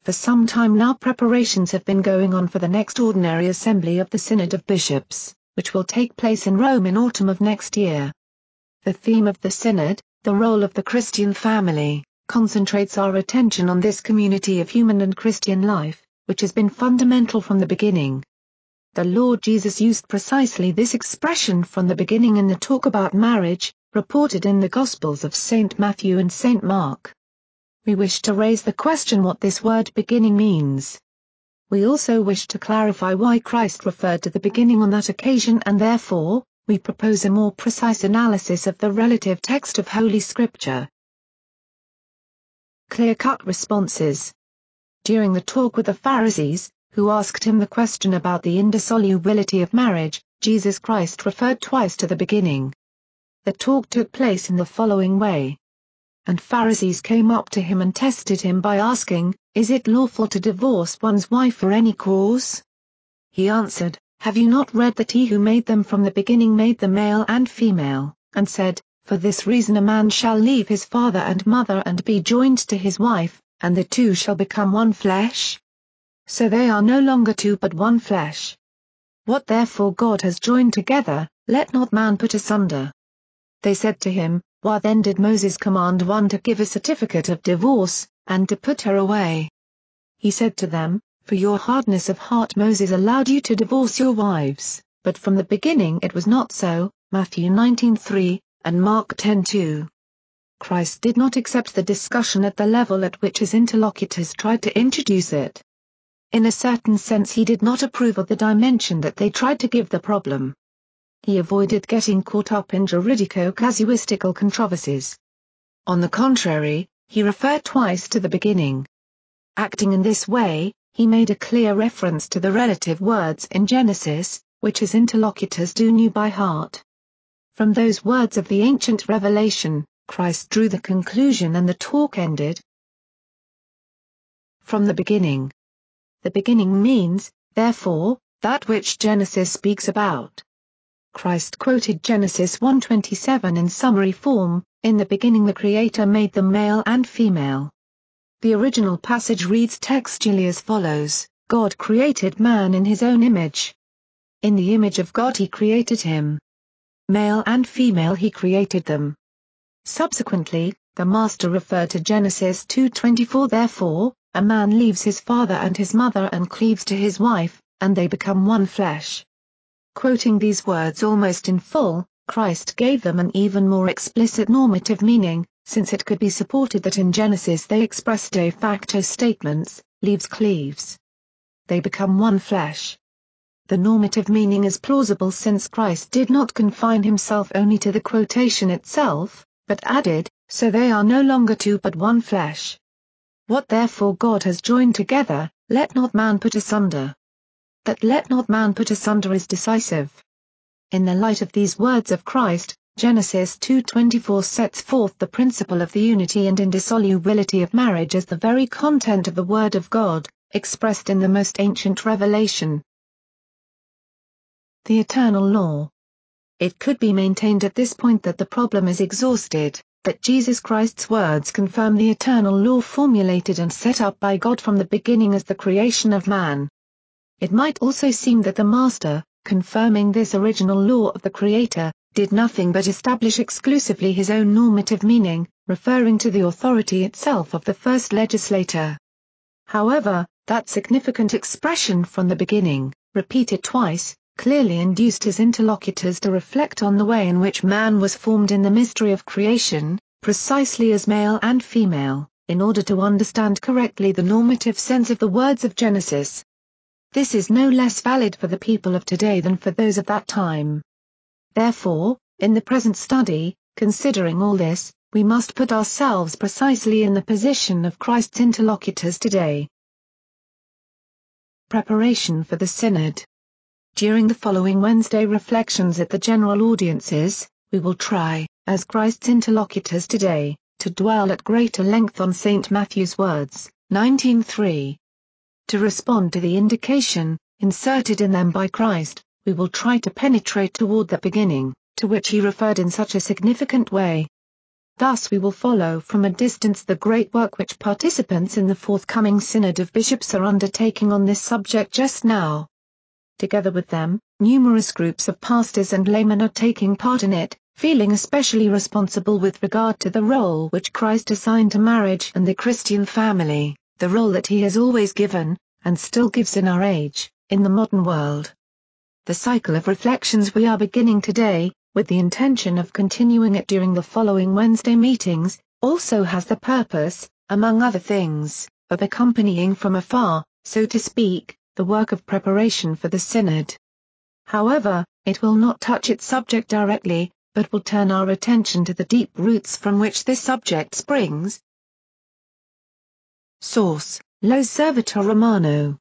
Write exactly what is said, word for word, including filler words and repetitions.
For some time now preparations have been going on for the next ordinary assembly of the Synod of Bishops, which will take place in Rome in autumn of next year. The theme of the Synod, the role of the Christian family, concentrates our attention on this community of human and Christian life, which has been fundamental from the beginning. The Lord Jesus used precisely this expression from the beginning in the talk about marriage, reported in the Gospels of Saint Matthew and Saint Mark. We wish to raise the question what this word beginning means. We also wish to clarify why Christ referred to the beginning on that occasion, and therefore, we propose a more precise analysis of the relative text of Holy Scripture. Clear-cut responses. During the talk with the Pharisees, who asked him the question about the indissolubility of marriage, Jesus Christ referred twice to the beginning. The talk took place in the following way. And Pharisees came up to him and tested him by asking, "Is it lawful to divorce one's wife for any cause?" He answered, "Have you not read that he who made them from the beginning made them male and female, and said, For this reason a man shall leave his father and mother and be joined to his wife, and the two shall become one flesh? So they are no longer two but one flesh. What therefore God has joined together, let not man put asunder." They said to him, "Why then did Moses command one to give a certificate of divorce, and to put her away?" He said to them, "For your hardness of heart Moses allowed you to divorce your wives, but from the beginning it was not so." Matthew nineteen three, and Mark ten two. Christ did not accept the discussion at the level at which his interlocutors tried to introduce it. In a certain sense he did not approve of the dimension that they tried to give the problem. He avoided getting caught up in juridico-casuistical controversies. On the contrary, he referred twice to the beginning. Acting in this way, he made a clear reference to the relative words in Genesis, which his interlocutors do knew by heart. From those words of the ancient revelation, Christ drew the conclusion and the talk ended. From the beginning. The beginning means, therefore, that which Genesis speaks about. Christ quoted Genesis one twenty-seven in summary form, "In the beginning the Creator made them male and female." The original passage reads textually as follows, "God created man in his own image. In the image of God he created him. Male and female he created them." Subsequently, the Master referred to Genesis two twenty-four, "Therefore, a man leaves his father and his mother and cleaves to his wife, and they become one flesh." Quoting these words almost in full, Christ gave them an even more explicit normative meaning, since it could be supported that in Genesis they express de facto statements, leaves cleaves. They become one flesh. The normative meaning is plausible since Christ did not confine himself only to the quotation itself, but added, "So they are no longer two but one flesh. What therefore God has joined together, let not man put asunder." That "let not man put asunder" is decisive. In the light of these words of Christ, Genesis two twenty-four sets forth the principle of the unity and indissolubility of marriage as the very content of the Word of God, expressed in the most ancient revelation. The eternal law. It could be maintained at this point that the problem is exhausted, that Jesus Christ's words confirm the eternal law formulated and set up by God from the beginning as the creation of man. It might also seem that the Master, confirming this original law of the Creator, did nothing but establish exclusively his own normative meaning, referring to the authority itself of the first legislator. However, that significant expression "from the beginning," repeated twice, clearly induced his interlocutors to reflect on the way in which man was formed in the mystery of creation, precisely as male and female, in order to understand correctly the normative sense of the words of Genesis. This is no less valid for the people of today than for those of that time. Therefore, in the present study, considering all this, we must put ourselves precisely in the position of Christ's interlocutors today. Preparation for the Synod. During the following Wednesday reflections at the general audiences, we will try, as Christ's interlocutors today, to dwell at greater length on Saint Matthew's words, nineteen three. To respond to the indication, inserted in them by Christ, we will try to penetrate toward the beginning, to which he referred in such a significant way. Thus we will follow from a distance the great work which participants in the forthcoming Synod of Bishops are undertaking on this subject just now. Together with them, numerous groups of pastors and laymen are taking part in it, feeling especially responsible with regard to the role which Christ assigned to marriage and the Christian family, the role that he has always given, and still gives in our age, in the modern world. The cycle of reflections we are beginning today, with the intention of continuing it during the following Wednesday meetings, also has the purpose, among other things, of accompanying from afar, so to speak, the work of preparation for the Synod. However, it will not touch its subject directly, but will turn our attention to the deep roots from which this subject springs. Source: L'Osservatore Romano.